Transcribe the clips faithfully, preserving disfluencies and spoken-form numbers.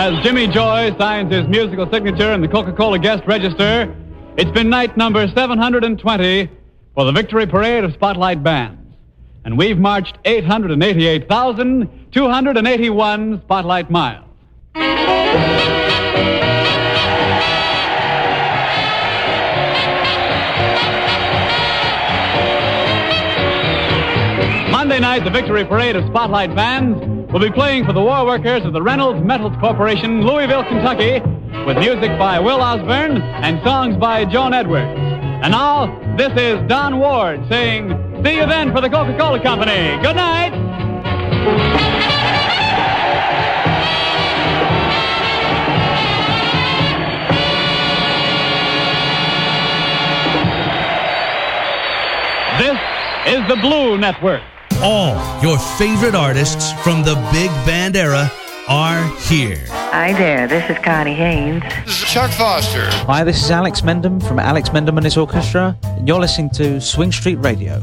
As Jimmy Joy signs his musical signature in the Coca-Cola guest register, it's been night number seven hundred twenty for the Victory Parade of Spotlight Bands. And we've marched eight hundred eighty-eight thousand two hundred eighty-one Spotlight miles. Monday night, the Victory Parade of Spotlight Bands will be playing for the war workers of the Reynolds Metals Corporation, Louisville, Kentucky, with music by Will Osborne and songs by Joan Edwards. And now, this is Don Ward saying, see you then for the Coca-Cola Company. Good night. This is the Blue Network. All your favorite artists from the big band era are here. Hi there, this is Connie Haynes. This is Chuck Foster. Hi, this is Alex Mendham from Alex Mendham and his orchestra, and you're listening to Swing Street Radio.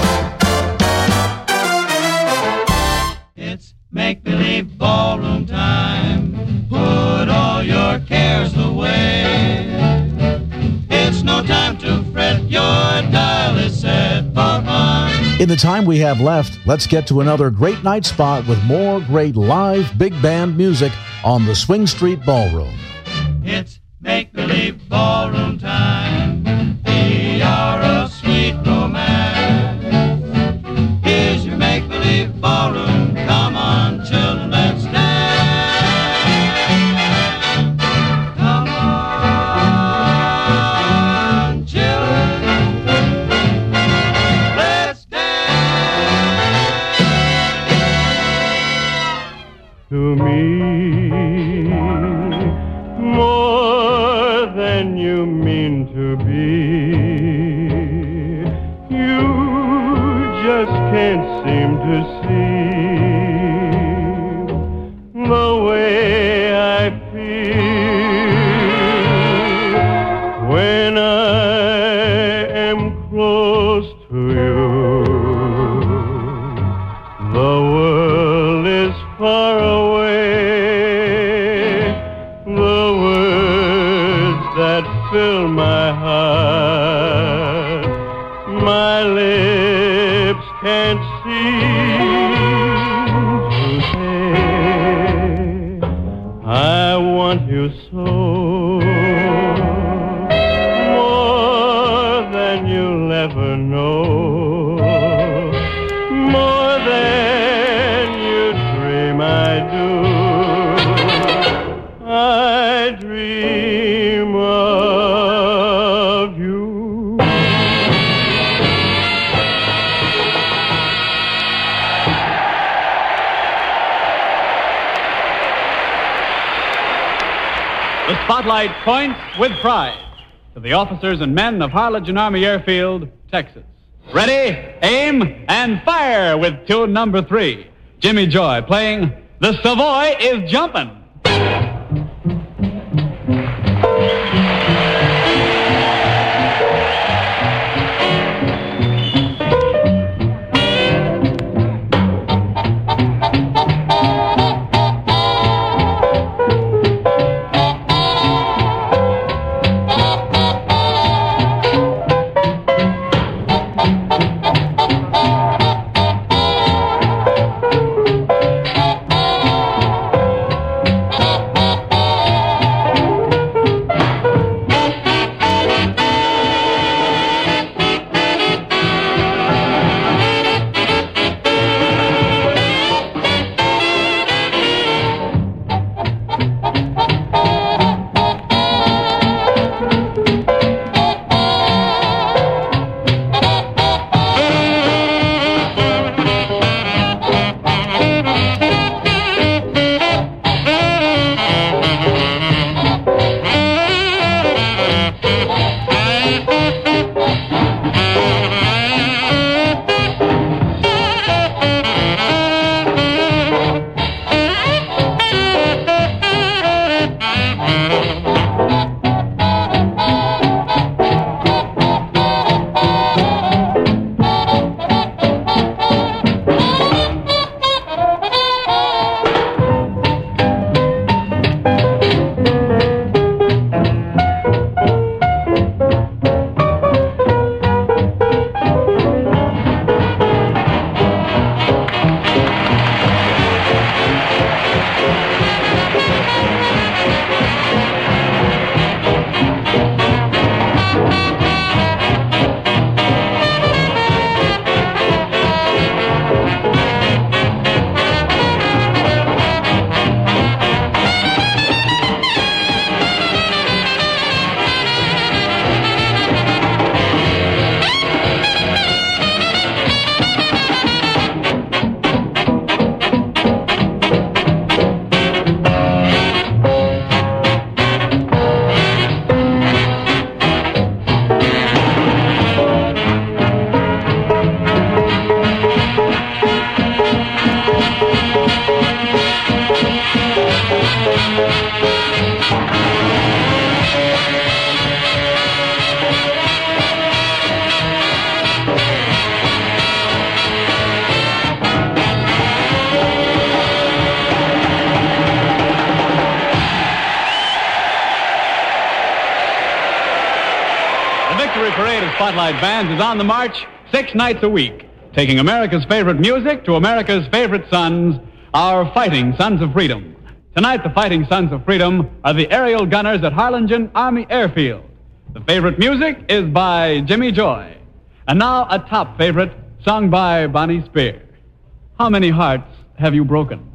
It's make-believe ballroom time. Put all your cares away. It's no time to fret, your dial is set for fun. In the time we have left, let's get to another great night spot with more great live big band music on the Swing Street Ballroom. It's make-believe ballroom time. The hour of sweet romance. Here's your make-believe ballroom. Come on, children, let's dance. Come on, children, let's dance. To me, more than you mean to be, you just can't seem to see the way I feel when I am close to you. The world is far away, the words that fill my heart, my lips can't seem to say, I want you so, more than you'll ever know, more than you dream I do. I dream of you. The spotlight points with pride to the officers and men of Harlingen Army Airfield, Texas. Ready, aim, and fire with tune number three. Jimmy Joy playing The Savoy is Jumpin'. Parade of Spotlight Bands is on the march six nights a week, taking America's favorite music to America's favorite sons, our fighting sons of freedom. Tonight, the fighting sons of freedom are the aerial gunners at Harlingen Army Airfield. The favorite music is by Jimmy Joy. And now, a top favorite sung by Bonnie Spear. How many hearts have you broken?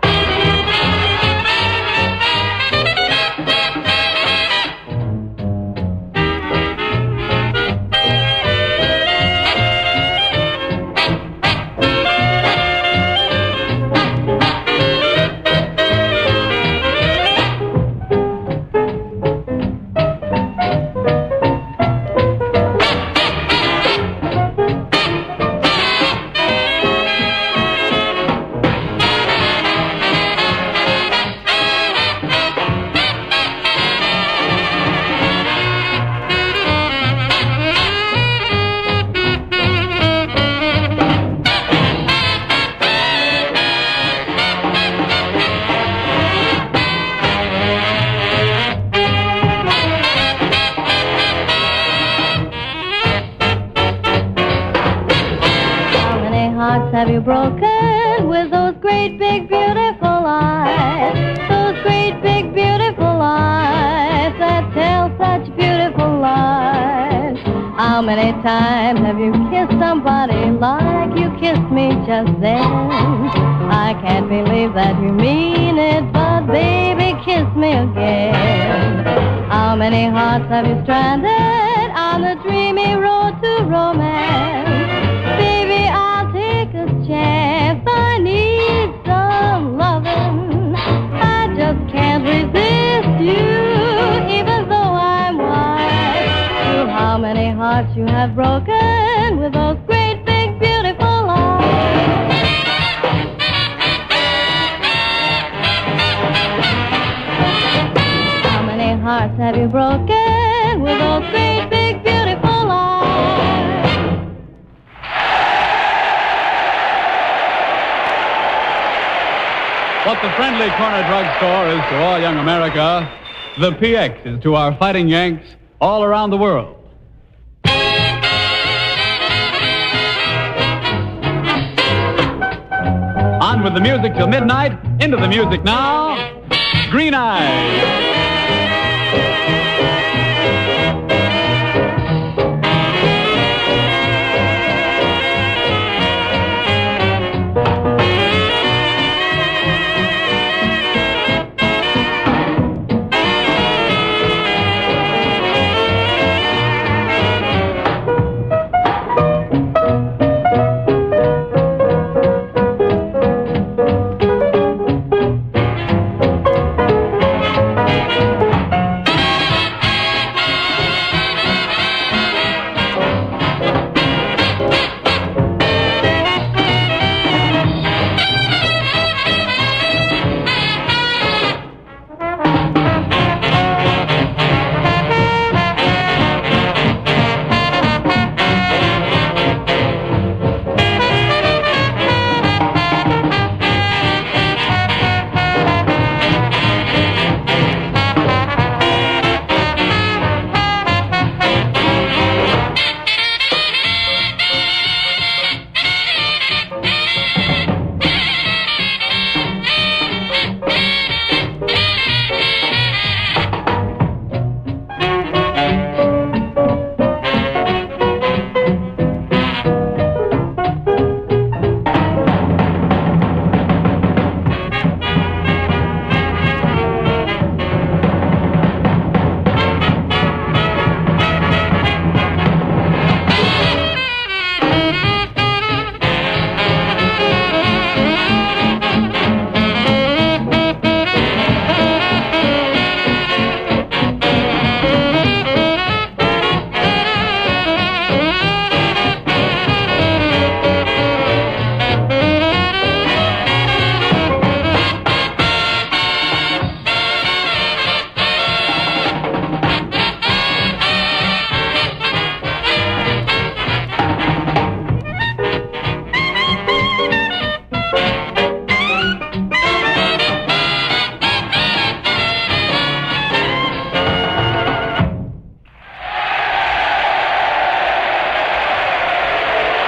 Have you broken with those great big beautiful eyes? Those great big beautiful eyes that tell such beautiful lies. How many times have you kissed somebody like you kissed me just then? I can't believe that you mean it, but baby, kiss me again. How many hearts have you stranded on the dreamy road to romance? Baby, I'll take a chance. I need some loving. I just can't resist you, even though I'm wise. How many hearts you have broken with those great big beautiful eyes? How many hearts have you broken with those great big beautiful eyes? What the friendly corner drugstore is to all young America, the P X is to our fighting Yanks all around the world. On with the music till midnight. Into the music now. Green Eyes.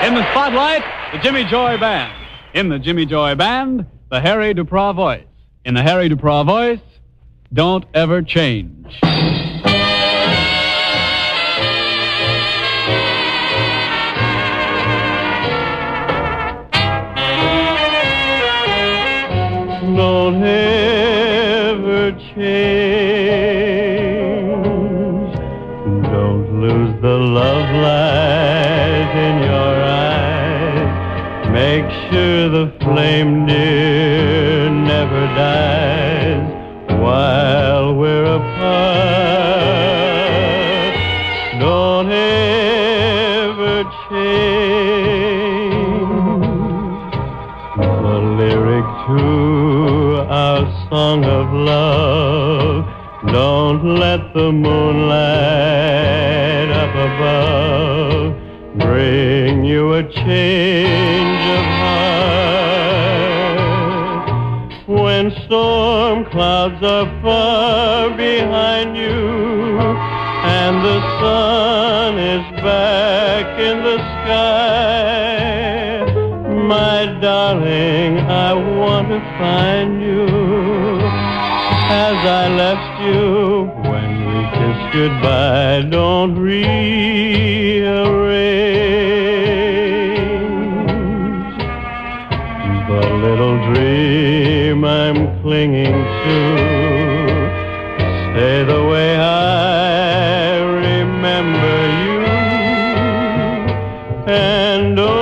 In the spotlight, the Jimmy Joy Band. In the Jimmy Joy Band, the Harry Dupraw voice. In the Harry Dupraw voice, Don't Ever Change. Don't ever change. Don't lose the love light in your eyes. Make sure the flame, dear, never dies while we're apart. Don't ever change. The lyric to our song of love. Don't let the moonlight up above bring you a change of heart. When storm clouds are far behind you and the sun is back in the sky, my darling, I want to find you as I left you when we kissed goodbye. Don't rearrange the little dream I'm clinging to. Stay the way I remember you, and oh,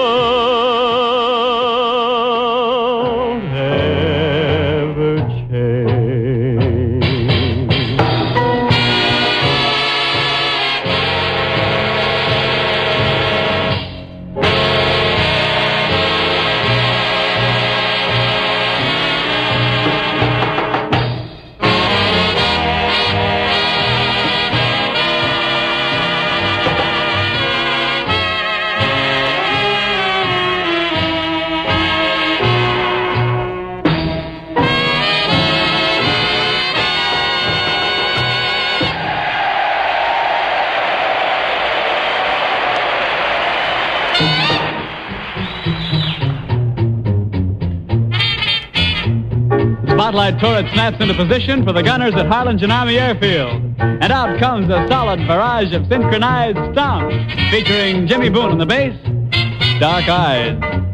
Spotlight turret snaps into position for the gunners at Harlingen Army Airfield. And out comes a solid barrage of synchronized stomps, featuring Jimmy Boone on the bass, Dark Eyes.